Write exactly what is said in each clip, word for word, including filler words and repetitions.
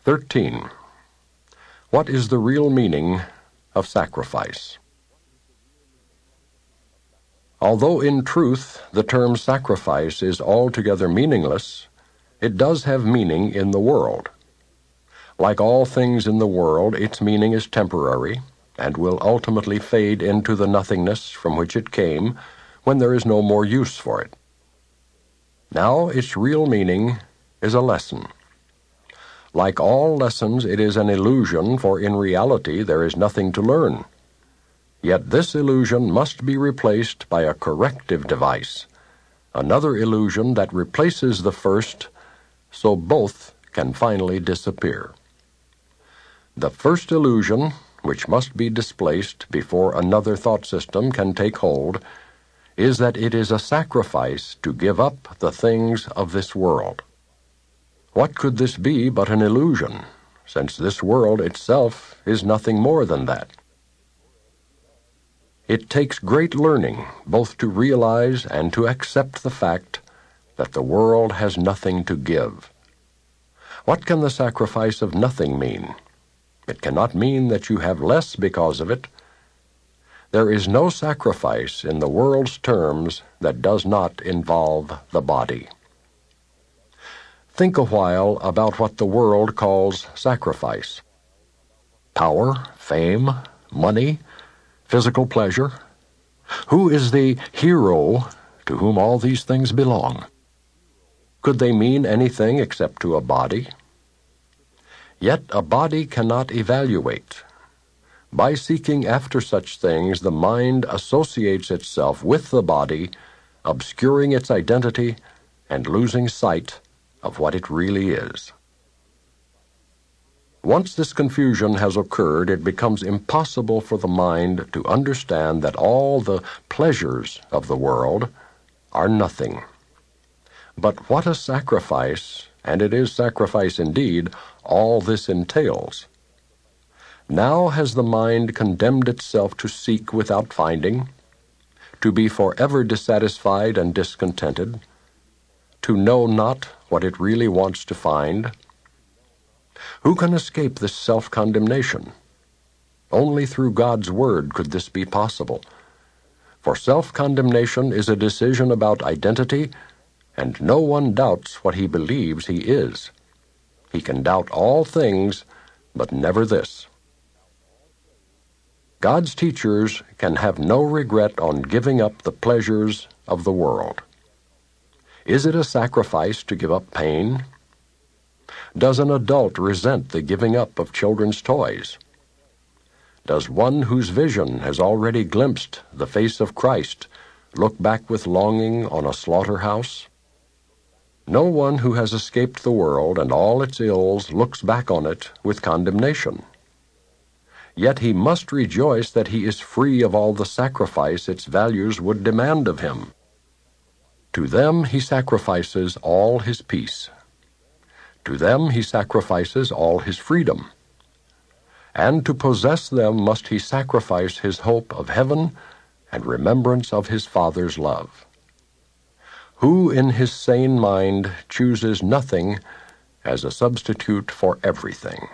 thirteen. What is the real meaning of sacrifice? Although in truth the term sacrifice is altogether meaningless, it does have meaning in the world. Like all things in the world, its meaning is temporary and will ultimately fade into the nothingness from which it came when there is no more use for it. Now its real meaning is a lesson. Like all lessons, it is an illusion, for in reality there is nothing to learn. Yet this illusion must be replaced by a corrective device, another illusion that replaces the first, so both can finally disappear. The first illusion, which must be displaced before another thought system can take hold, is that it is a sacrifice to give up the things of this world. What could this be but an illusion, since this world itself is nothing more than that? It takes great learning both to realize and to accept the fact that the world has nothing to give. What can the sacrifice of nothing mean? It cannot mean that you have less because of it. There is no sacrifice in the world's terms that does not involve the body. Think a while about what the world calls sacrifice. Power, fame, money, physical pleasure. Who is the hero to whom all these things belong? Could they mean anything except to a body? Yet a body cannot evaluate. By seeking after such things, the mind associates itself with the body, obscuring its identity and losing sight of what it really is. Once this confusion has occurred, it becomes impossible for the mind to understand that all the pleasures of the world are nothing. But what a sacrifice, and it is sacrifice indeed, all this entails. Now has the mind condemned itself to seek without finding, to be forever dissatisfied and discontented, to know not what it really wants to find. Who can escape this self-condemnation? Only through God's Word could this be possible. For self-condemnation is a decision about identity, and no one doubts what he believes he is. He can doubt all things, but never this. God's teachers can have no regret on giving up the pleasures of the world. Is it a sacrifice to give up pain? Does an adult resent the giving up of children's toys? Does one whose vision has already glimpsed the face of Christ look back with longing on a slaughterhouse? No one who has escaped the world and all its ills looks back on it with condemnation. Yet he must rejoice that he is free of all the sacrifice its values would demand of him. To them he sacrifices all his peace. To them he sacrifices all his freedom. And to possess them must he sacrifice his hope of heaven and remembrance of his Father's love. Who in his sane mind chooses nothing as a substitute for everything?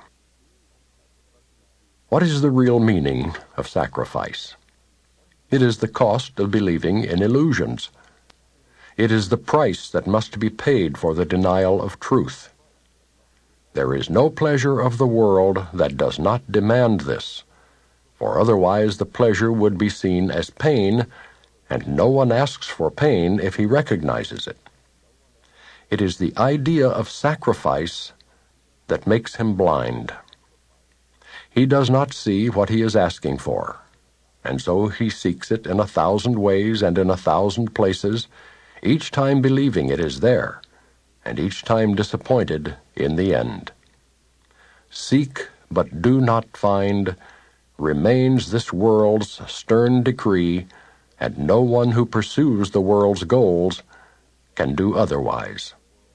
What is the real meaning of sacrifice? It is the cost of believing in illusions. It is the price that must be paid for the denial of truth. There is no pleasure of the world that does not demand this, for otherwise the pleasure would be seen as pain, and no one asks for pain if he recognizes it. It is the idea of sacrifice that makes him blind. He does not see what he is asking for, and so he seeks it in a thousand ways and in a thousand places, each time believing it is there, and each time disappointed in the end. Seek but do not find remains this world's stern decree, and no one who pursues the world's goals can do otherwise.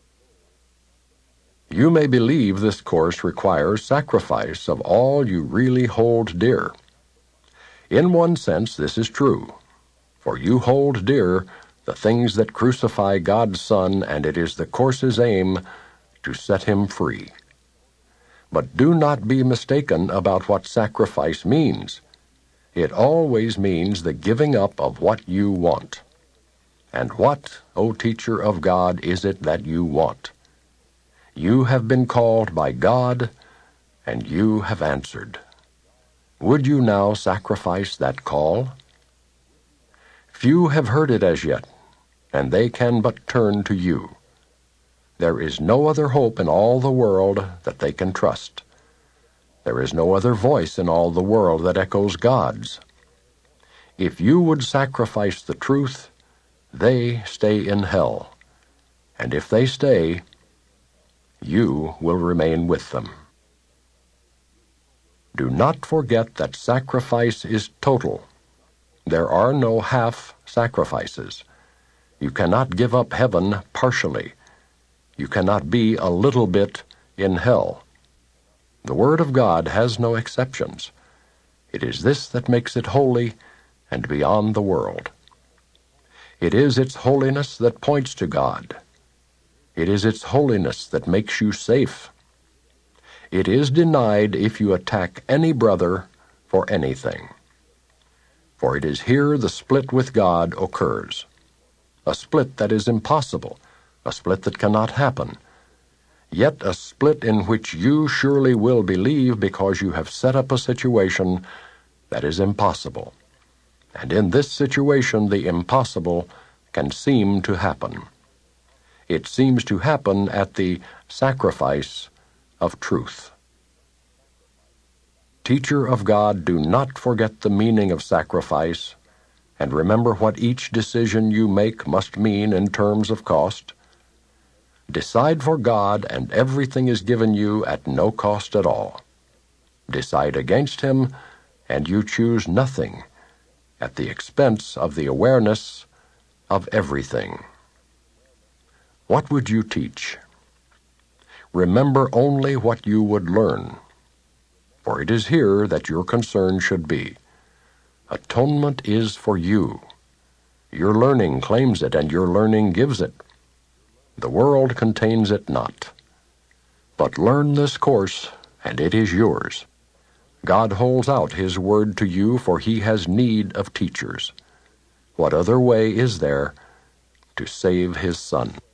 You may believe this course requires sacrifice of all you really hold dear. In one sense, this is true, for you hold dear the things that crucify God's Son, and it is the course's aim to set him free. But do not be mistaken about what sacrifice means. It always means the giving up of what you want. And what, O teacher of God, is it that you want? You have been called by God, and you have answered. Would you now sacrifice that call? Few have heard it as yet, and they can but turn to you. There is no other hope in all the world that they can trust. There is no other voice in all the world that echoes God's. If you would sacrifice the truth, they stay in hell, and if they stay, you will remain with them. Do not forget that sacrifice is total. There are no half sacrifices. You cannot give up heaven partially. You cannot be a little bit in hell. The Word of God has no exceptions. It is this that makes it holy and beyond the world. It is its holiness that points to God. It is its holiness that makes you safe. It is denied if you attack any brother for anything. For it is here the split with God occurs. A split that is impossible, a split that cannot happen, yet a split in which you surely will believe because you have set up a situation that is impossible. And in this situation the impossible can seem to happen. It seems to happen at the sacrifice of truth. Teacher of God, do not forget the meaning of sacrifice, and remember what each decision you make must mean in terms of cost. Decide for God, and everything is given you at no cost at all. Decide against Him, and you choose nothing, at the expense of the awareness of everything. What would you teach? Remember only what you would learn, for it is here that your concern should be. Atonement is for you. Your learning claims it, and your learning gives it. The world contains it not. But learn this course, and it is yours. God holds out His word to you, for He has need of teachers. What other way is there to save His Son?